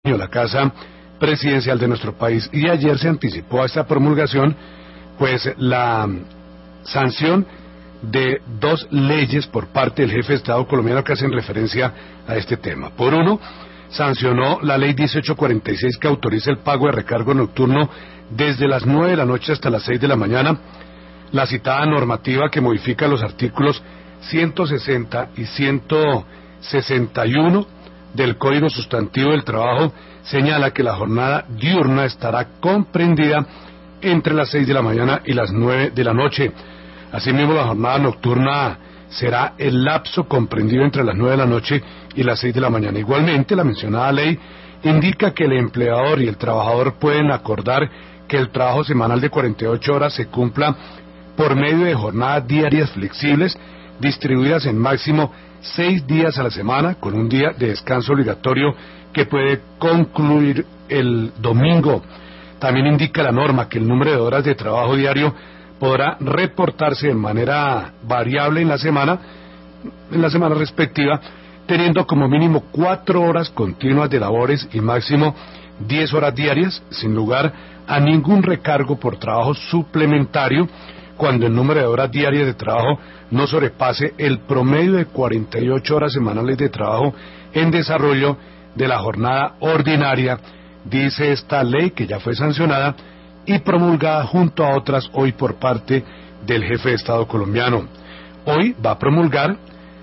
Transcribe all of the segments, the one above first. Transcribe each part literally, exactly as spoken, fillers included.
la Casa Presidencial de nuestro país. Y ayer se anticipó a esta promulgación, pues, la sanción de dos leyes por parte del jefe de Estado colombiano que hacen referencia a este tema. Por uno, sancionó la ley dieciocho cuarenta y seis que autoriza el pago de recargo nocturno desde las nueve de la noche hasta las seis de la mañana. La citada normativa, que modifica los artículos ciento sesenta y ciento sesenta y uno del Código Sustantivo del Trabajo, señala que la jornada diurna estará comprendida entre las seis de la mañana y las nueve de la noche. Asimismo, la jornada nocturna será el lapso comprendido entre las nueve de la noche y las seis de la mañana. Igualmente, la mencionada ley indica que el empleador y el trabajador pueden acordar que el trabajo semanal de cuarenta y ocho horas se cumpla por medio de jornadas diarias flexibles, distribuidas en máximo seis días a la semana, con un día de descanso obligatorio que puede concluir el domingo. También indica la norma que el número de horas de trabajo diario podrá reportarse de manera variable en la semana, en la semana respectiva, teniendo como mínimo cuatro horas continuas de labores y máximo diez horas diarias, sin lugar a ningún recargo por trabajo suplementario, cuando el número de horas diarias de trabajo no sobrepase el promedio de cuarenta y ocho horas semanales de trabajo en desarrollo de la jornada ordinaria, dice esta ley que ya fue sancionada y promulgada junto a otras hoy por parte del jefe de Estado colombiano. Hoy va a promulgar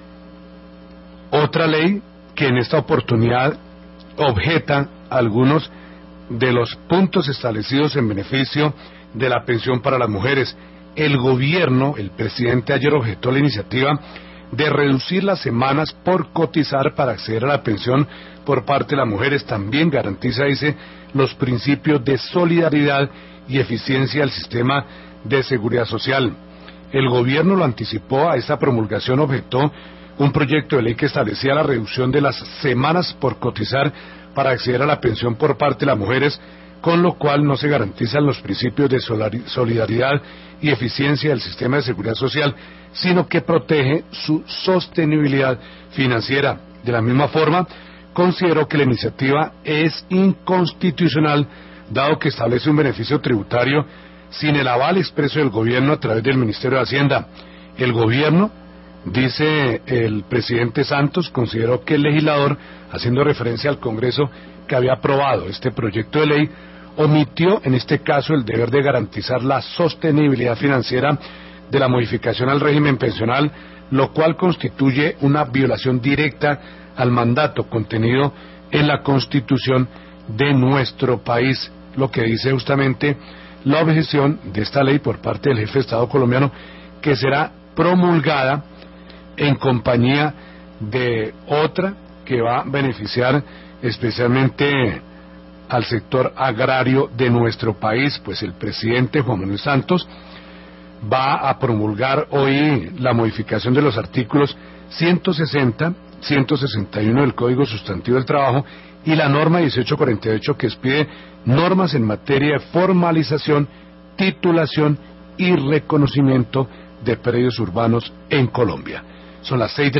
otra ley que en esta oportunidad objeta algunos de los puntos establecidos en beneficio de la pensión para las mujeres. El gobierno, el presidente ayer objetó la iniciativa de reducir las semanas por cotizar para acceder a la pensión por parte de las mujeres. También garantiza, dice, los principios de solidaridad y eficiencia del sistema de seguridad social. El gobierno lo anticipó a esta promulgación, objetó un proyecto de ley que establecía la reducción de las semanas por cotizar para acceder a la pensión por parte de las mujeres, con lo cual no se garantizan los principios de solidaridad y eficiencia del sistema de seguridad social, sino que protege su sostenibilidad financiera. De la misma forma, consideró que la iniciativa es inconstitucional, dado que establece un beneficio tributario sin el aval expreso del gobierno a través del Ministerio de Hacienda. El gobierno, dice el presidente Santos, consideró que el legislador, haciendo referencia al Congreso que había aprobado este proyecto de ley, omitió en este caso el deber de garantizar la sostenibilidad financiera de la modificación al régimen pensional, lo cual constituye una violación directa al mandato contenido en la Constitución de nuestro país, lo que dice justamente la objeción de esta ley por parte del jefe de Estado colombiano, que será promulgada en compañía de otra que va a beneficiar especialmente al sector agrario de nuestro país. Pues el presidente Juan Manuel Santos va a promulgar hoy la modificación de los artículos ciento sesenta, ciento sesenta y uno del Código Sustantivo del Trabajo y la norma dieciocho cuarenta y ocho que expide normas en materia de formalización, titulación y reconocimiento de predios urbanos en Colombia. Son las seis de